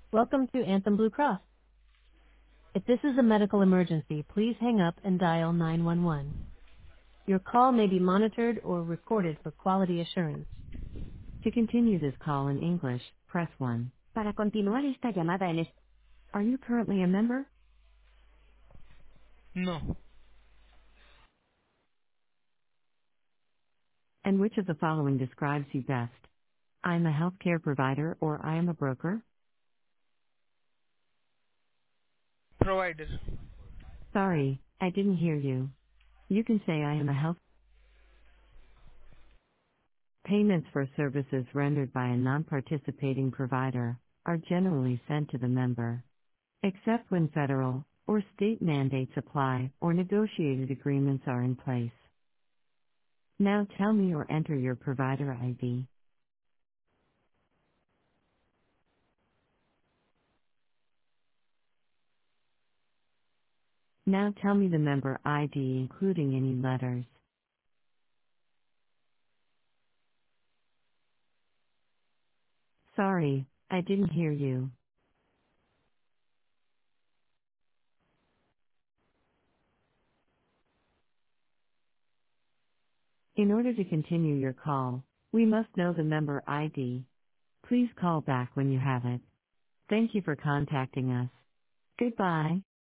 Welcome to Anthem Blue Cross. If this is a medical emergency, please hang up and dial 911. Your call may be monitored or recorded for quality assurance. To continue this call in English, press 1. Para continuar esta llamada en Are you currently a member? No. And which of the following describes you best? I'm a healthcare provider or I am a broker? Provider. Sorry, I didn't hear you. You can say I am a health. Payments for services rendered by a non-participating provider are generally sent to the member, except when federal or state mandates apply or negotiated agreements are in place. Now tell me or enter your provider ID. Now tell me the member ID including any letters. Sorry, I didn't hear you. In order to continue your call, we must know the member ID. Please call back when you have it. Thank you for contacting us. Goodbye.